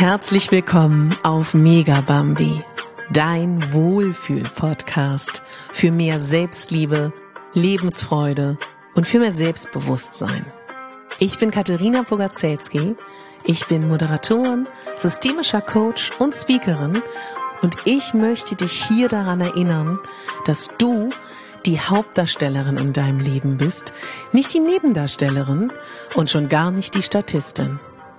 Herzlich willkommen auf Megabambi, dein Wohlfühl-Podcast für mehr Selbstliebe, Lebensfreude und für mehr Selbstbewusstsein. Ich bin Katharina Bogazelski, ich bin Moderatorin, systemischer Coach und Speakerin und ich möchte dich hier daran erinnern, dass du die Hauptdarstellerin in deinem Leben bist, nicht die Nebendarstellerin und schon gar nicht die Statistin.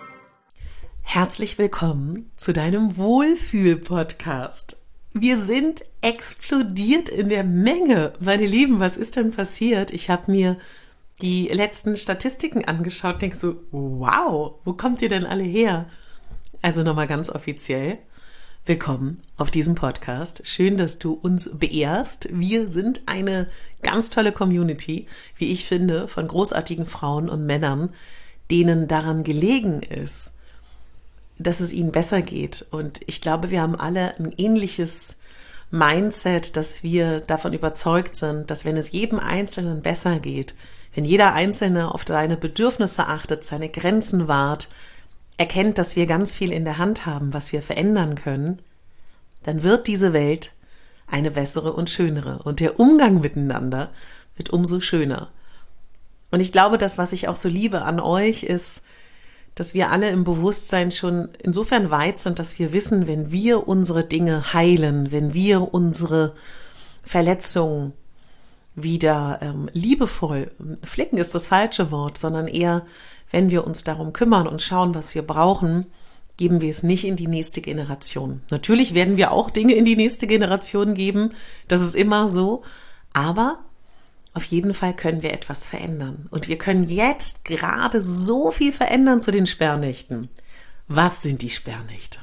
Herzlich willkommen zu deinem Wohlfühl-Podcast. Wir sind explodiert in der Menge. Meine Lieben, was ist denn passiert? Ich habe mir die letzten Statistiken angeschaut und denke so, wow, wo kommt ihr denn alle her? Also nochmal ganz offiziell, willkommen auf diesem Podcast. Schön, dass du uns beehrst. Wir sind eine ganz tolle Community, wie ich finde, von großartigen Frauen und Männern, denen daran gelegen ist, dass es ihnen besser geht. Und ich glaube, wir haben alle ein ähnliches Mindset, dass wir davon überzeugt sind, dass wenn es jedem Einzelnen besser geht, wenn jeder Einzelne auf seine Bedürfnisse achtet, seine Grenzen wahrt, erkennt, dass wir ganz viel in der Hand haben, was wir verändern können, dann wird diese Welt eine bessere und schönere. Und der Umgang miteinander wird umso schöner. Und ich glaube, das, was ich auch so liebe an euch, ist, dass wir alle im Bewusstsein schon insofern weit sind, dass wir wissen, wenn wir unsere Dinge heilen, wenn wir unsere Verletzungen wieder liebevoll, flicken ist das falsche Wort, sondern eher, wenn wir uns darum kümmern und schauen, was wir brauchen, geben wir es nicht in die nächste Generation. Natürlich werden wir auch Dinge in die nächste Generation geben, das ist immer so, aber auf jeden Fall können wir etwas verändern. Und wir können jetzt gerade so viel verändern zu den Sperrnächten. Was sind die Sperrnächte?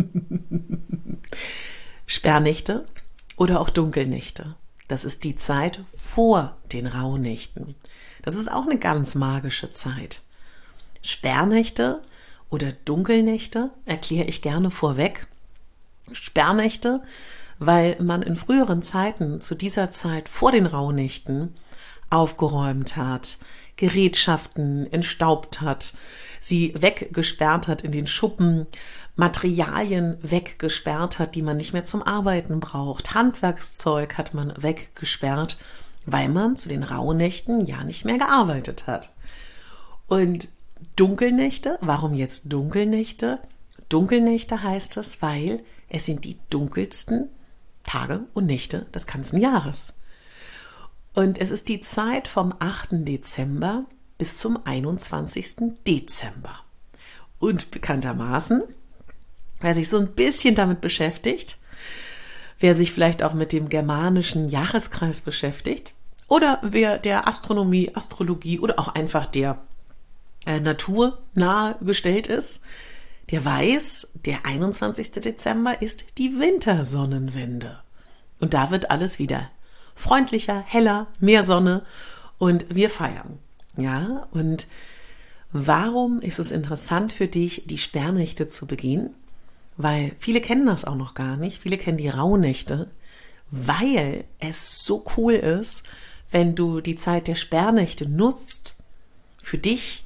Sperrnächte oder auch Dunkelnächte. Das ist die Zeit vor den Rauhnächten. Das ist auch eine ganz magische Zeit. Sperrnächte oder Dunkelnächte erkläre ich gerne vorweg. Sperrnächte, weil man in früheren Zeiten zu dieser Zeit vor den Rauhnächten aufgeräumt hat, Gerätschaften entstaubt hat, sie weggesperrt hat in den Schuppen, Materialien weggesperrt hat, die man nicht mehr zum Arbeiten braucht, Handwerkszeug hat man weggesperrt, weil man zu den Rauhnächten ja nicht mehr gearbeitet hat. Und Dunkelnächte, warum jetzt Dunkelnächte? Dunkelnächte heißt es, weil es sind die dunkelsten Tage und Nächte des ganzen Jahres. Und es ist die Zeit vom 8. Dezember bis zum 21. Dezember. Und bekanntermaßen, wer sich so ein bisschen damit beschäftigt, wer sich vielleicht auch mit dem germanischen Jahreskreis beschäftigt oder wer der Astronomie, Astrologie oder auch einfach der Natur nahe gestellt ist, der weiß, der 21. Dezember ist die Wintersonnenwende. Und da wird alles wieder freundlicher, heller, mehr Sonne und wir feiern. Ja, und warum ist es interessant für dich, die Sperrnächte zu begehen? Weil viele kennen das auch noch gar nicht. Viele kennen die Rauhnächte, weil es so cool ist, wenn du die Zeit der Sperrnächte nutzt für dich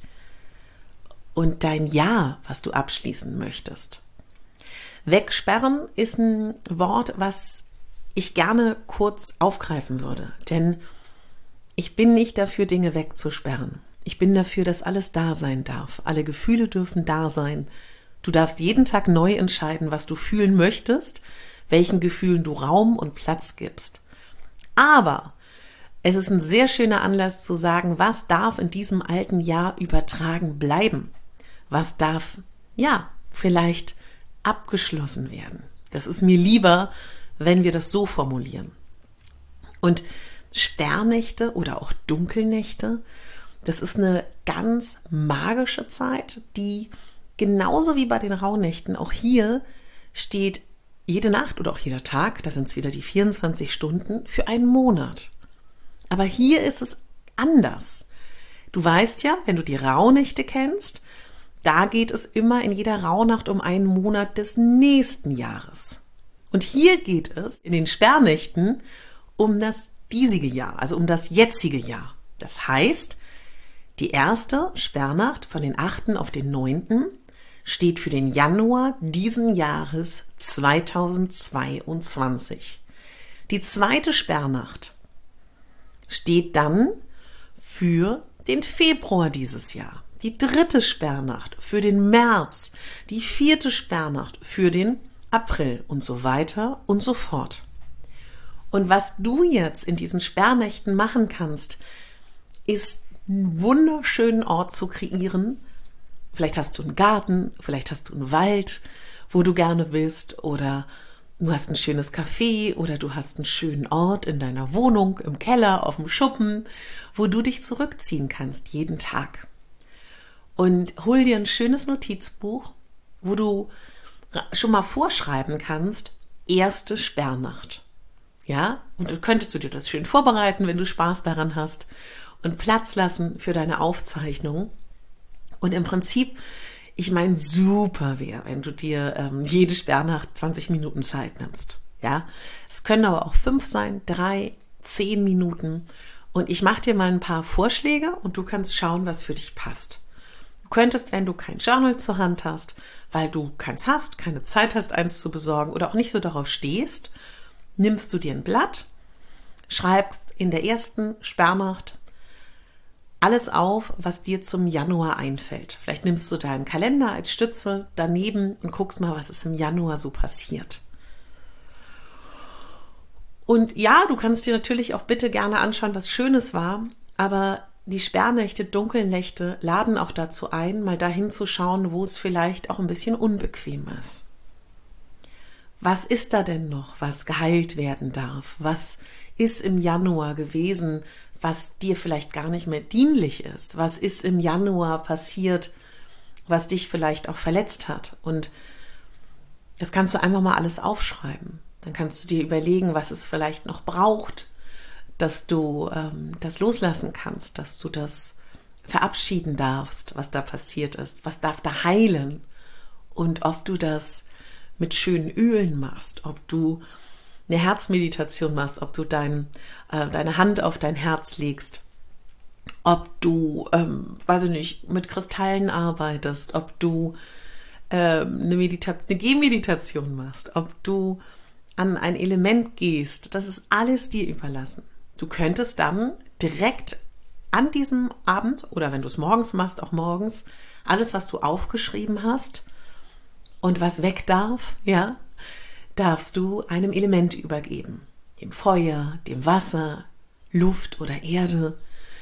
und dein Jahr, was du abschließen möchtest. Wegsperren ist ein Wort, was ich gerne kurz aufgreifen würde, denn ich bin nicht dafür, Dinge wegzusperren. Ich bin dafür, dass alles da sein darf. Alle Gefühle dürfen da sein. Du darfst jeden Tag neu entscheiden, was du fühlen möchtest, welchen Gefühlen du Raum und Platz gibst. Aber es ist ein sehr schöner Anlass zu sagen, was darf in diesem alten Jahr übertragen bleiben? Was darf, ja, vielleicht abgeschlossen werden? Das ist mir lieber, wenn wir das so formulieren. Und Sperrnächte oder auch Dunkelnächte, das ist eine ganz magische Zeit, die genauso wie bei den Rauhnächten, auch hier steht jede Nacht oder auch jeder Tag, da sind es wieder die 24 Stunden, für einen Monat. Aber hier ist es anders. Du weißt ja, wenn du die Rauhnächte kennst, da geht es immer in jeder Rauhnacht um einen Monat des nächsten Jahres. Und hier geht es in den Sperrnächten um das diesige Jahr, also um das jetzige Jahr. Das heißt, die erste Sperrnacht von den 8. auf den 9. steht für den Januar diesen Jahres 2022. Die zweite Sperrnacht steht dann für den Februar dieses Jahr. Die dritte Sperrnacht für den März. Die vierte Sperrnacht für den April und so weiter und so fort. Und was du jetzt in diesen Sperrnächten machen kannst, ist einen wunderschönen Ort zu kreieren. Vielleicht hast du einen Garten, vielleicht hast du einen Wald, wo du gerne bist, oder du hast ein schönes Café oder du hast einen schönen Ort in deiner Wohnung, im Keller, auf dem Schuppen, wo du dich zurückziehen kannst jeden Tag. Und hol dir ein schönes Notizbuch, wo du schon mal vorschreiben kannst, erste Sperrnacht. Ja, und könntest du dir das schön vorbereiten, wenn du Spaß daran hast, und Platz lassen für deine Aufzeichnung. Und im Prinzip, ich meine, super wäre, wenn du dir jede Sperrnacht 20 Minuten Zeit nimmst. Ja, es können aber auch 5 sein, 3, 10 Minuten. Und ich mache dir mal ein paar Vorschläge und du kannst schauen, was für dich passt. Du könntest, wenn du kein Journal zur Hand hast, weil du keins hast, keine Zeit hast, eins zu besorgen oder auch nicht so darauf stehst, nimmst du dir ein Blatt, schreibst in der ersten Sperrnacht alles auf, was dir zum Januar einfällt. Vielleicht nimmst du deinen Kalender als Stütze daneben und guckst mal, was ist im Januar so passiert. Und ja, du kannst dir natürlich auch bitte gerne anschauen, was Schönes war, aber die Sperrnächte, Dunkelnächte laden auch dazu ein, mal dahin zu schauen, wo es vielleicht auch ein bisschen unbequem ist. Was ist da denn noch, was geheilt werden darf? Was ist im Januar gewesen, was dir vielleicht gar nicht mehr dienlich ist? Was ist im Januar passiert, was dich vielleicht auch verletzt hat? Und das kannst du einfach mal alles aufschreiben. Dann kannst du dir überlegen, was es vielleicht noch braucht, dass du das loslassen kannst, dass du das verabschieden darfst, was da passiert ist, was darf da heilen, und ob du das mit schönen Ölen machst, ob du eine Herzmeditation machst, ob du deine Hand auf dein Herz legst, ob du, weiß ich nicht, mit Kristallen arbeitest, ob du eine Gehmeditation machst, ob du an ein Element gehst, das ist alles dir überlassen. Du könntest dann direkt an diesem Abend oder wenn du es morgens machst, auch morgens, alles, was du aufgeschrieben hast und was weg darf, ja, darfst du einem Element übergeben. Dem Feuer, dem Wasser, Luft oder Erde.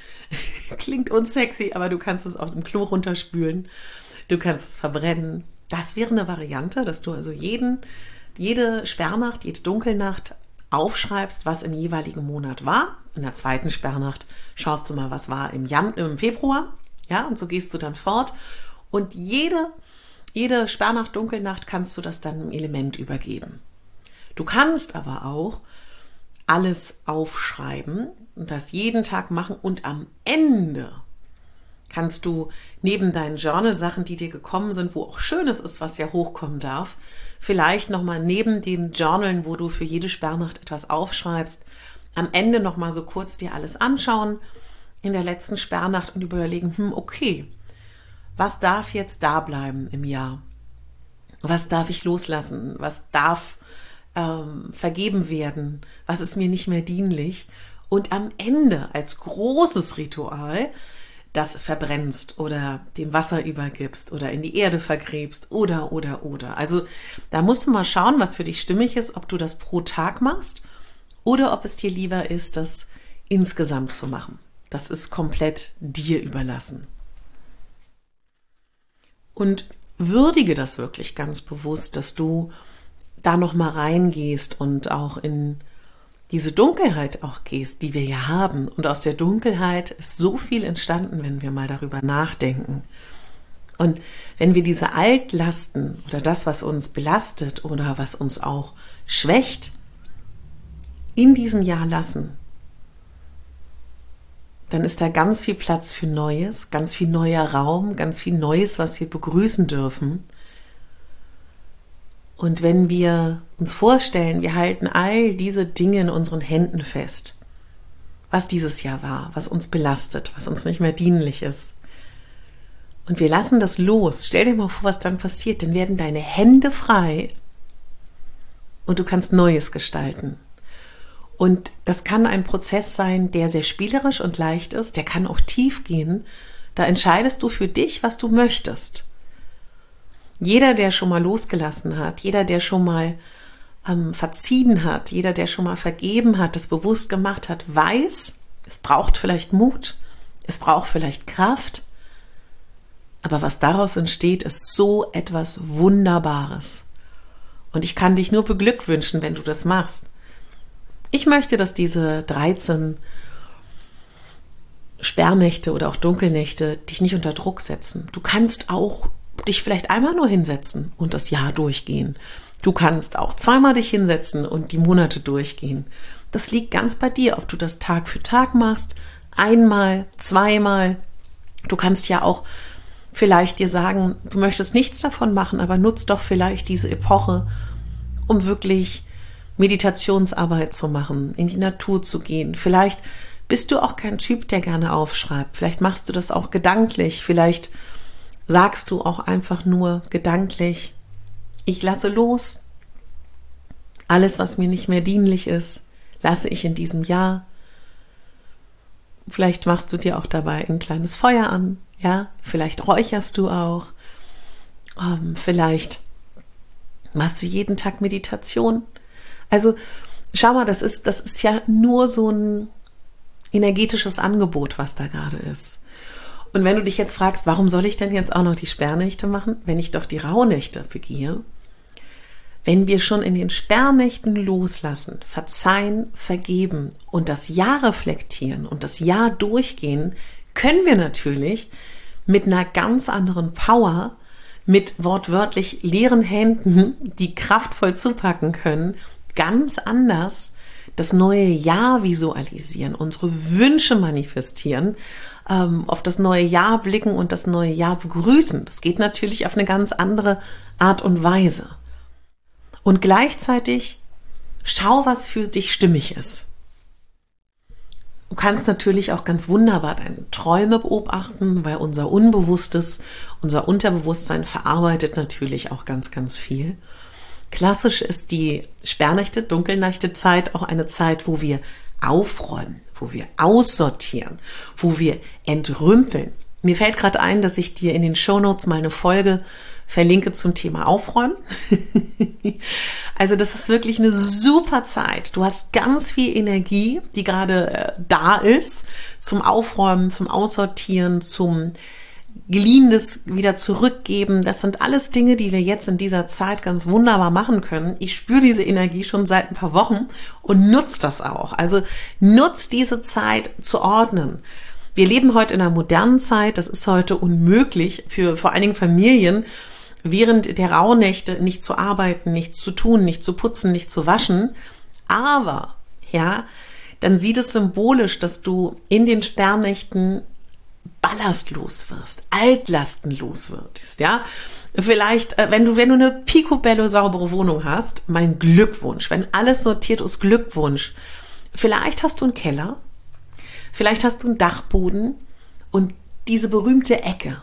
Klingt unsexy, aber du kannst es auch im Klo runterspülen. Du kannst es verbrennen. Das wäre eine Variante, dass du also jede Sperrnacht, jede Dunkelnacht aufschreibst, was im jeweiligen Monat war. In der zweiten Sperrnacht schaust du mal, was war im Februar. Ja, und so gehst du dann fort. Und jede Sperrnacht, Dunkelnacht kannst du das dann im Element übergeben. Du kannst aber auch alles aufschreiben und das jeden Tag machen, und am Ende kannst du neben deinen Journal-Sachen, die dir gekommen sind, wo auch Schönes ist, was ja hochkommen darf, vielleicht nochmal neben dem Journalen, wo du für jede Sperrnacht etwas aufschreibst, am Ende nochmal so kurz dir alles anschauen in der letzten Sperrnacht und überlegen, okay, was darf jetzt da bleiben im Jahr? Was darf ich loslassen? Was darf vergeben werden? Was ist mir nicht mehr dienlich? Und am Ende als großes Ritual das verbrennst oder dem Wasser übergibst oder in die Erde vergräbst oder. Also da musst du mal schauen, was für dich stimmig ist, ob du das pro Tag machst oder ob es dir lieber ist, das insgesamt zu machen. Das ist komplett dir überlassen. Und würdige das wirklich ganz bewusst, dass du da noch mal reingehst und auch in diese Dunkelheit auch gehst, die wir ja haben. Und aus der Dunkelheit ist so viel entstanden, wenn wir mal darüber nachdenken. Und wenn wir diese Altlasten oder das, was uns belastet oder was uns auch schwächt, in diesem Jahr lassen, dann ist da ganz viel Platz für Neues, ganz viel neuer Raum, ganz viel Neues, was wir begrüßen dürfen. Und wenn wir uns vorstellen, wir halten all diese Dinge in unseren Händen fest, was dieses Jahr war, was uns belastet, was uns nicht mehr dienlich ist, und wir lassen das los, stell dir mal vor, was dann passiert, dann werden deine Hände frei und du kannst Neues gestalten. Und das kann ein Prozess sein, der sehr spielerisch und leicht ist, der kann auch tief gehen. Da entscheidest du für dich, was du möchtest. Jeder, der schon mal losgelassen hat, jeder, der schon mal verziehen hat, jeder, der schon mal vergeben hat, das bewusst gemacht hat, weiß, es braucht vielleicht Mut, es braucht vielleicht Kraft, aber was daraus entsteht, ist so etwas Wunderbares. Und ich kann dich nur beglückwünschen, wenn du das machst. Ich möchte, dass diese 13 Sperrnächte oder auch Dunkelnächte dich nicht unter Druck setzen. Du kannst auch dich vielleicht einmal nur hinsetzen und das Jahr durchgehen. Du kannst auch zweimal dich hinsetzen und die Monate durchgehen. Das liegt ganz bei dir, ob du das Tag für Tag machst, einmal, zweimal. Du kannst ja auch vielleicht dir sagen, du möchtest nichts davon machen, aber nutzt doch vielleicht diese Epoche, um wirklich Meditationsarbeit zu machen, in die Natur zu gehen. Vielleicht bist du auch kein Typ, der gerne aufschreibt. Vielleicht machst du das auch gedanklich. Vielleicht sagst du auch einfach nur gedanklich, ich lasse los. Alles, was mir nicht mehr dienlich ist, lasse ich in diesem Jahr. Vielleicht machst du dir auch dabei ein kleines Feuer an. Ja, vielleicht räucherst du auch. Vielleicht machst du jeden Tag Meditation. Also schau mal, das ist ja nur so ein energetisches Angebot, was da gerade ist. Und wenn du dich jetzt fragst, warum soll ich denn jetzt auch noch die Sperrnächte machen, wenn ich doch die Rauhnächte begehe? Wenn wir schon in den Sperrnächten loslassen, verzeihen, vergeben und das Jahr reflektieren und das Jahr durchgehen, können wir natürlich mit einer ganz anderen Power, mit wortwörtlich leeren Händen, die kraftvoll zupacken können, ganz anders das neue Jahr visualisieren, unsere Wünsche manifestieren, auf das neue Jahr blicken und das neue Jahr begrüßen. Das geht natürlich auf eine ganz andere Art und Weise. Und gleichzeitig schau, was für dich stimmig ist. Du kannst natürlich auch ganz wunderbar deine Träume beobachten, weil unser Unbewusstes, unser Unterbewusstsein verarbeitet natürlich auch ganz, ganz viel. Klassisch ist die Sperrnächte, Dunkelnächte-Zeit auch eine Zeit, wo wir aufräumen, wo wir aussortieren, wo wir entrümpeln. Mir fällt gerade ein, dass ich dir in den Shownotes mal eine Folge verlinke zum Thema Aufräumen. Also das ist wirklich eine super Zeit. Du hast ganz viel Energie, die gerade da ist, zum Aufräumen, zum Aussortieren, zum Geliehenes wieder zurückgeben. Das sind alles Dinge, die wir jetzt in dieser Zeit ganz wunderbar machen können. Ich spüre diese Energie schon seit ein paar Wochen und nutze das auch. Also nutzt diese Zeit zu ordnen. Wir leben heute in einer modernen Zeit. Das ist heute unmöglich für vor allen Dingen Familien, während der Rauhnächte nicht zu arbeiten, nichts zu tun, nicht zu putzen, nicht zu waschen. Aber, ja, dann sieht es symbolisch, dass du in den Sperrnächten ballastlos wirst, altlastenlos wirst, ja. Vielleicht, wenn du eine picobello saubere Wohnung hast, mein Glückwunsch. Wenn alles sortiert ist, Glückwunsch. Vielleicht hast du einen Keller, vielleicht hast du einen Dachboden und diese berühmte Ecke,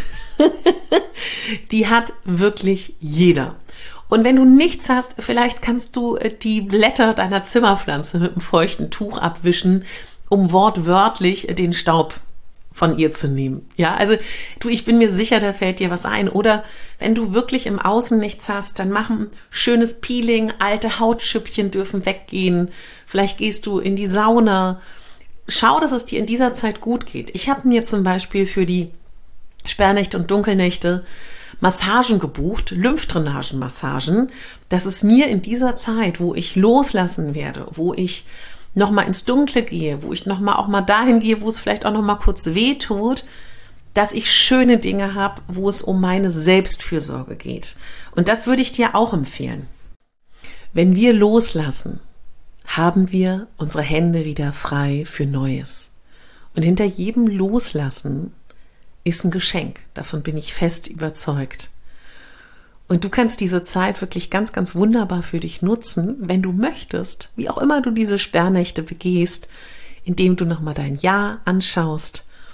die hat wirklich jeder. Und wenn du nichts hast, vielleicht kannst du die Blätter deiner Zimmerpflanze mit einem feuchten Tuch abwischen, um wortwörtlich den Staub von ihr zu nehmen. Ja, also ich bin mir sicher, da fällt dir was ein. Oder wenn du wirklich im Außen nichts hast, dann mach ein schönes Peeling, alte Hautschüppchen dürfen weggehen. Vielleicht gehst du in die Sauna. Schau, dass es dir in dieser Zeit gut geht. Ich habe mir zum Beispiel für die Sperrnächte und Dunkelnächte Massagen gebucht, Lymphdrainagenmassagen. Das ist mir in dieser Zeit, wo ich loslassen werde, wo ich nochmal ins Dunkle gehe, wo ich nochmal auch mal dahin gehe, wo es vielleicht auch nochmal kurz weh tut, dass ich schöne Dinge habe, wo es um meine Selbstfürsorge geht. Und das würde ich dir auch empfehlen. Wenn wir loslassen, haben wir unsere Hände wieder frei für Neues. Und hinter jedem Loslassen ist ein Geschenk. Davon bin ich fest überzeugt. Und du kannst diese Zeit wirklich ganz, ganz wunderbar für dich nutzen, wenn du möchtest, wie auch immer du diese Sperrnächte begehst, indem du nochmal dein Jahr anschaust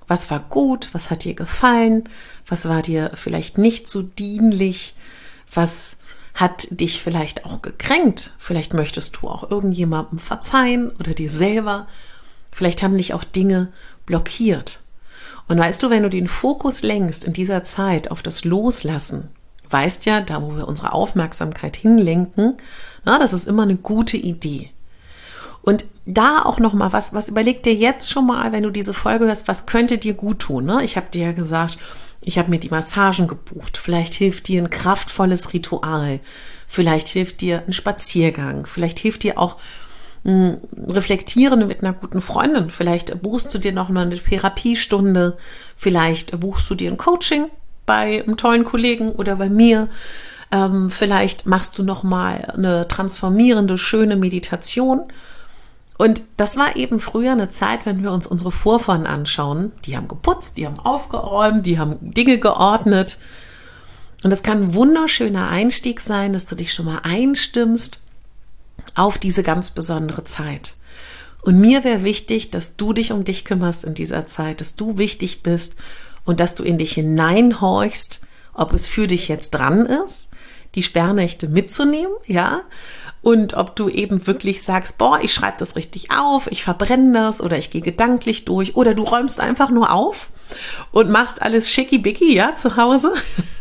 Was war gut? Was hat dir gefallen? Was war dir vielleicht nicht so dienlich? Was hat dich vielleicht auch gekränkt? Vielleicht möchtest du auch irgendjemandem verzeihen oder dir selber. Vielleicht haben dich auch Dinge blockiert. Und weißt du, wenn du den Fokus lenkst in dieser Zeit auf das Loslassen, weißt ja, da wo wir unsere Aufmerksamkeit hinlenken, das ist immer eine gute Idee. Und da auch nochmal was überleg dir jetzt schon mal, wenn du diese Folge hörst, was könnte dir gut tun? Ne? Ich habe dir ja gesagt, ich habe mir die Massagen gebucht. Vielleicht hilft dir ein kraftvolles Ritual. Vielleicht hilft dir ein Spaziergang. Vielleicht hilft dir auch ein Reflektieren mit einer guten Freundin. Vielleicht buchst du dir noch mal eine Therapiestunde. Vielleicht buchst du dir ein Coaching bei einem tollen Kollegen oder bei mir. Vielleicht machst du noch mal eine transformierende, schöne Meditation. Und das war eben früher eine Zeit, wenn wir uns unsere Vorfahren anschauen. Die haben geputzt, die haben aufgeräumt, die haben Dinge geordnet. Und das kann ein wunderschöner Einstieg sein, dass du dich schon mal einstimmst auf diese ganz besondere Zeit. Und mir wäre wichtig, dass du dich um dich kümmerst in dieser Zeit, dass du wichtig bist und dass du in dich hineinhorchst, ob es für dich jetzt dran ist, die Sperrnächte mitzunehmen, ja, und ob du eben wirklich sagst, boah, ich schreibe das richtig auf, ich verbrenne das oder ich gehe gedanklich durch oder du räumst einfach nur auf und machst alles schickibicki, ja, zu Hause.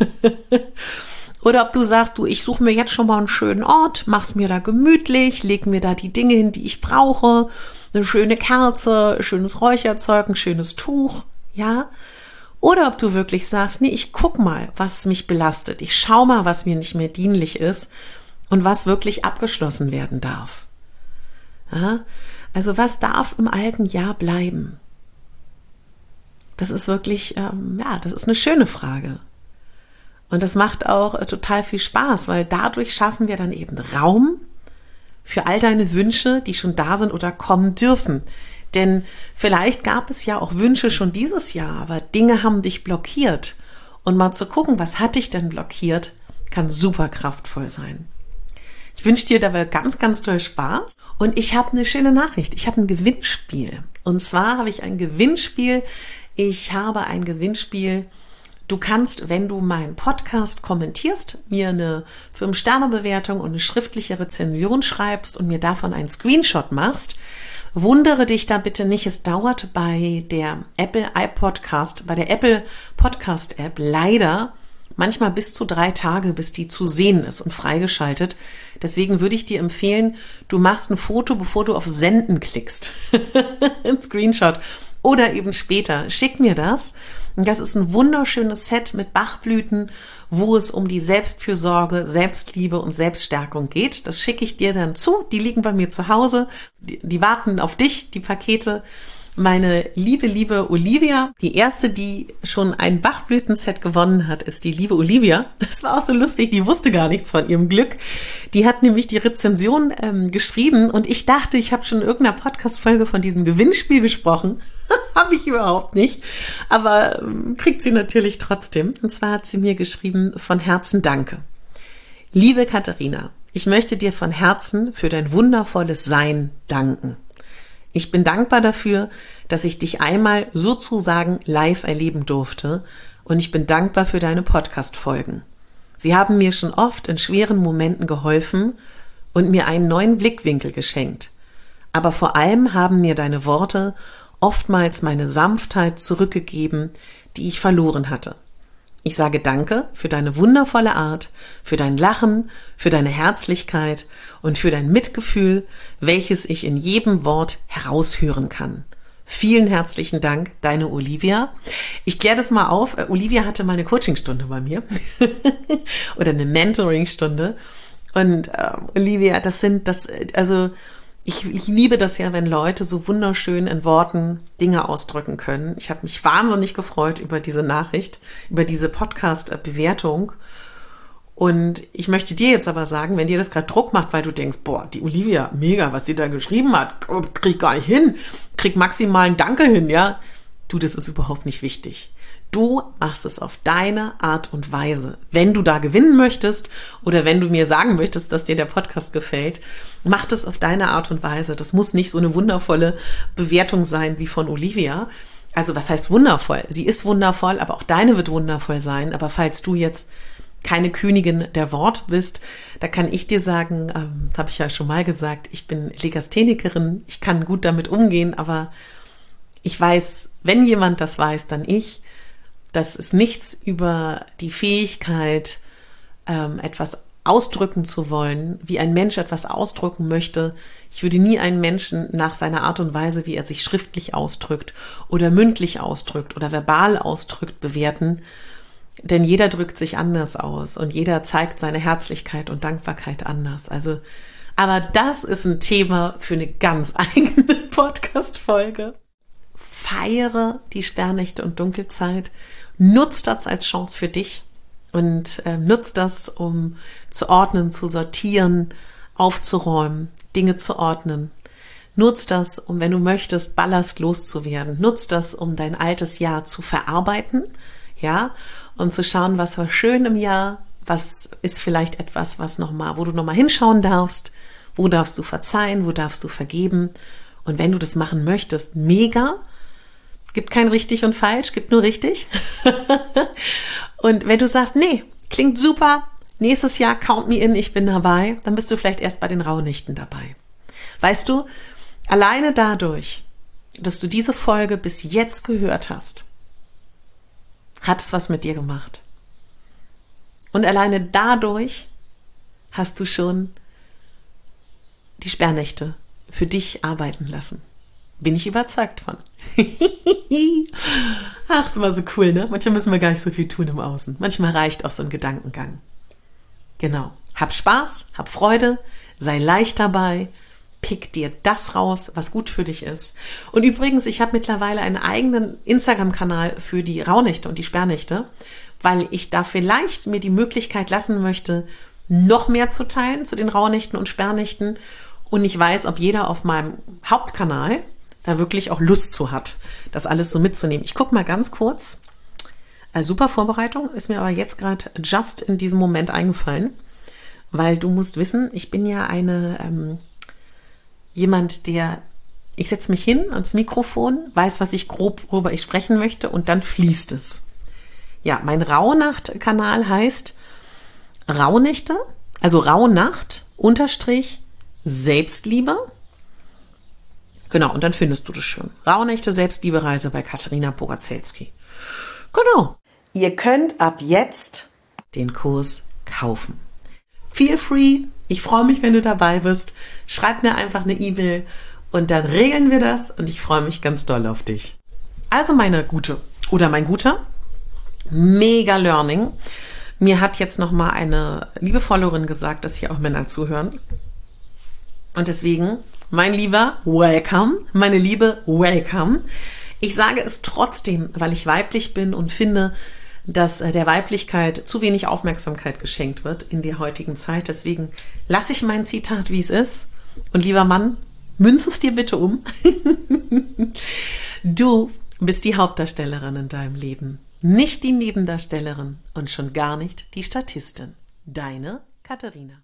Oder ob du sagst, du, ich suche mir jetzt schon mal einen schönen Ort, mach's mir da gemütlich, leg mir da die Dinge hin, die ich brauche, eine schöne Kerze, ein schönes Räucherzeug, ein schönes Tuch, ja. Oder ob du wirklich sagst, nee, ich guck mal, was mich belastet, ich schau mal, was mir nicht mehr dienlich ist und was wirklich abgeschlossen werden darf. Ja? Also was darf im alten Jahr bleiben? Das ist wirklich, das ist eine schöne Frage. Und das macht auch total viel Spaß, weil dadurch schaffen wir dann eben Raum für all deine Wünsche, die schon da sind oder kommen dürfen. Denn vielleicht gab es ja auch Wünsche schon dieses Jahr, aber Dinge haben dich blockiert. Und mal zu gucken, was hat dich denn blockiert, kann super kraftvoll sein. Ich wünsche dir dabei ganz, ganz doll Spaß. Und ich habe eine schöne Nachricht. Ich habe ein Gewinnspiel. Und zwar habe ich ein Gewinnspiel. Du kannst, wenn du meinen Podcast kommentierst, mir eine 5-Sterne-Bewertung und eine schriftliche Rezension schreibst und mir davon einen Screenshot machst, wundere dich da bitte nicht. Es dauert bei der Apple Podcast App leider manchmal bis zu 3 Tage, bis die zu sehen ist und freigeschaltet. Deswegen würde ich dir empfehlen, du machst ein Foto, bevor du auf Senden klickst. Ein Screenshot. Oder eben später. Schick mir das. Und das ist ein wunderschönes Set mit Bachblüten, wo es um die Selbstfürsorge, Selbstliebe und Selbststärkung geht. Das schicke ich dir dann zu. Die liegen bei mir zu Hause. Die warten auf dich, die Pakete. Meine liebe Olivia, die erste, die schon ein Bachblütenset gewonnen hat, ist die liebe Olivia. Das war auch so lustig, die wusste gar nichts von ihrem Glück. Die hat nämlich die Rezension geschrieben und ich dachte, ich habe schon in irgendeiner Podcast-Folge von diesem Gewinnspiel gesprochen. Habe ich überhaupt nicht, aber kriegt sie natürlich trotzdem. Und zwar hat sie mir geschrieben, von Herzen danke. Liebe Katharina, ich möchte dir von Herzen für dein wundervolles Sein danken. Ich bin dankbar dafür, dass ich dich einmal sozusagen live erleben durfte und ich bin dankbar für deine Podcast-Folgen. Sie haben mir schon oft in schweren Momenten geholfen und mir einen neuen Blickwinkel geschenkt. Aber vor allem haben mir deine Worte oftmals meine Sanftheit zurückgegeben, die ich verloren hatte. Ich sage Danke für deine wundervolle Art, für dein Lachen, für deine Herzlichkeit und für dein Mitgefühl, welches ich in jedem Wort heraushören kann. Vielen herzlichen Dank, deine Olivia. Ich kläre das mal auf. Olivia hatte mal eine Coachingstunde bei mir oder eine Mentoringstunde. Und Olivia, ich liebe das ja, wenn Leute so wunderschön in Worten Dinge ausdrücken können. Ich habe mich wahnsinnig gefreut über diese Nachricht, über diese Podcast-Bewertung. Und ich möchte dir jetzt aber sagen, wenn dir das gerade Druck macht, weil du denkst, boah, die Olivia, mega, was sie da geschrieben hat, krieg gar nicht hin, krieg maximal ein Danke hin, ja. Du, das ist überhaupt nicht wichtig. Du machst es auf deine Art und Weise. Wenn du da gewinnen möchtest oder wenn du mir sagen möchtest, dass dir der Podcast gefällt, mach das auf deine Art und Weise. Das muss nicht so eine wundervolle Bewertung sein wie von Olivia. Also was heißt wundervoll? Sie ist wundervoll, aber auch deine wird wundervoll sein. Aber falls du jetzt keine Königin der Worte bist, da kann ich dir sagen, habe ich ja schon mal gesagt, ich bin Legasthenikerin, ich kann gut damit umgehen, aber ich weiß, wenn jemand das weiß, dann ich, dass es nichts über die Fähigkeit, etwas ausdrücken zu wollen, wie ein Mensch etwas ausdrücken möchte. Ich würde nie einen Menschen nach seiner Art und Weise, wie er sich schriftlich ausdrückt oder mündlich ausdrückt oder verbal ausdrückt, bewerten, denn jeder drückt sich anders aus und jeder zeigt seine Herzlichkeit und Dankbarkeit anders. Also, aber das ist ein Thema für eine ganz eigene Podcast-Folge. Feiere die Sperrnächte und Dunkelzeit, nutz das als Chance für dich und nutz das, um zu ordnen, zu sortieren, aufzuräumen, Dinge zu ordnen. Nutz das, um, wenn du möchtest, Ballast loszuwerden. Nutz das, um dein altes Jahr zu verarbeiten, ja, und zu schauen, was war schön im Jahr, was ist vielleicht etwas, was wo du nochmal hinschauen darfst, wo darfst du verzeihen, wo darfst du vergeben. Und wenn du das machen möchtest, mega, gibt kein richtig und falsch, gibt nur richtig. Und wenn du sagst, nee, klingt super, nächstes Jahr count me in, ich bin dabei, dann bist du vielleicht erst bei den Rauhnächten dabei. Weißt du, alleine dadurch, dass du diese Folge bis jetzt gehört hast, hat es was mit dir gemacht. Und alleine dadurch hast du schon die Sperrnächte für dich arbeiten lassen. Bin ich überzeugt von. Ach, ist immer so cool, ne? Manchmal müssen wir gar nicht so viel tun im Außen. Manchmal reicht auch so ein Gedankengang. Genau. Hab Spaß, hab Freude, sei leicht dabei, pick dir das raus, was gut für dich ist. Und übrigens, ich habe mittlerweile einen eigenen Instagram-Kanal für die Rauhnächte und die Sperrnächte, weil ich da vielleicht mir die Möglichkeit lassen möchte, noch mehr zu teilen zu den Rauhnächten und Sperrnächten. Und ich weiß, ob jeder auf meinem Hauptkanal da wirklich auch Lust zu hat, das alles so mitzunehmen. Ich gucke mal ganz kurz. Super Vorbereitung, ist mir aber jetzt gerade just in diesem Moment eingefallen, weil du musst wissen, ich bin ja jemand, ich setze mich hin ans Mikrofon, weiß, was ich grob, worüber ich sprechen möchte und dann fließt es. Ja, mein Rauhnacht-Kanal heißt Rauhnächte, also Rauhnacht _ Selbstliebe. Genau, und dann findest du das schon. Rauhnächte Selbstliebereise bei Katharina Bogazelski. Genau. Ihr könnt ab jetzt den Kurs kaufen. Feel free. Ich freue mich, wenn du dabei bist. Schreib mir einfach eine E-Mail und dann regeln wir das und ich freue mich ganz doll auf dich. Also meine Gute oder mein Guter, mega Learning. Mir hat jetzt nochmal eine liebe Followerin gesagt, dass hier auch Männer zuhören. Und deswegen, mein Lieber, welcome. Meine Liebe, welcome. Ich sage es trotzdem, weil ich weiblich bin und finde, dass der Weiblichkeit zu wenig Aufmerksamkeit geschenkt wird in der heutigen Zeit. Deswegen lasse ich mein Zitat, wie es ist. Und lieber Mann, münz es dir bitte um. Du bist die Hauptdarstellerin in deinem Leben, nicht die Nebendarstellerin und schon gar nicht die Statistin. Deine Katharina.